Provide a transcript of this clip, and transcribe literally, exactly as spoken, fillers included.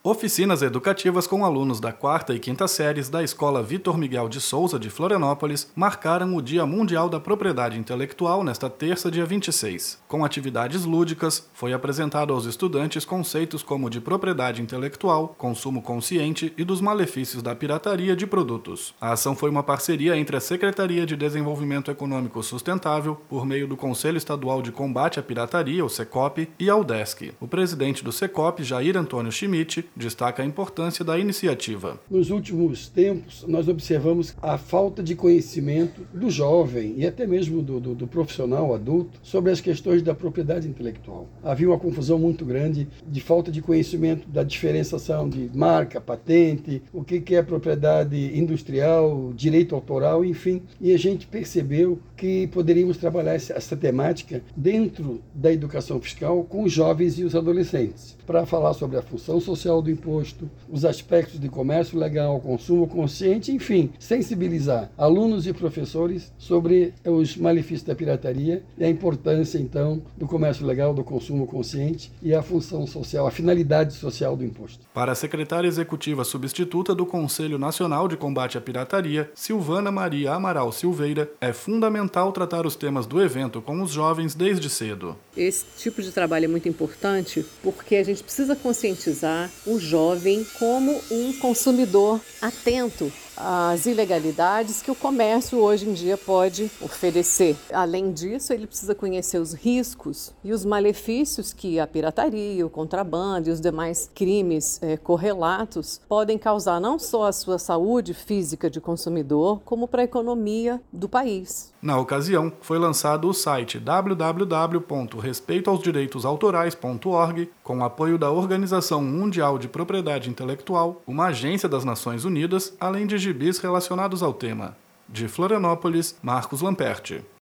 Oficinas educativas com alunos da quarta e quinta séries da Escola Vitor Miguel de Souza de Florianópolis marcaram o Dia Mundial da Propriedade Intelectual nesta terça, dia vinte e seis. Com atividades lúdicas, foi apresentado aos estudantes conceitos como de propriedade intelectual, consumo consciente e dos malefícios da pirataria de produtos. A ação foi uma parceria entre a Secretaria de Desenvolvimento Econômico Sustentável, por meio do Conselho Estadual de Combate à Pirataria, o SECOP, e a UDESC. O presidente do SECOP, Jair Antônio Schmidt, destaca a importância da iniciativa. Nos últimos tempos, nós observamos a falta de conhecimento do jovem e até mesmo do, do, do profissional adulto sobre as questões da propriedade intelectual. Havia uma confusão muito grande de falta de conhecimento da diferenciação de marca, patente, o que, que é propriedade industrial, direito autoral, enfim. E a gente percebeu que poderíamos trabalhar essa, essa temática dentro da educação fiscal com os jovens e os adolescentes, para falar sobre a função social do imposto, os aspectos de comércio legal, consumo consciente, enfim, sensibilizar alunos e professores sobre os malefícios da pirataria e a importância, então, do comércio legal, do consumo consciente e a função social, a finalidade social do imposto. Para a secretária executiva substituta do Conselho Nacional de Combate à Pirataria, Silvana Maria Amaral Silveira, é fundamental tratar os temas do evento com os jovens desde cedo. Esse tipo de trabalho é muito importante porque a gente precisa conscientizar o jovem como um consumidor atento às ilegalidades que o comércio hoje em dia pode oferecer. Além disso, ele precisa conhecer os riscos e os malefícios que a pirataria, o contrabando e os demais crimes eh, correlatos podem causar não só à sua saúde física de consumidor, como para a economia do país. Na ocasião, foi lançado o site w w w ponto respeito aos direitos autorais ponto org, com apoio da Organização Mundial de Propriedade Intelectual, uma agência das Nações Unidas, além de gibis relacionados ao tema. De Florianópolis, Marcos Lamperti.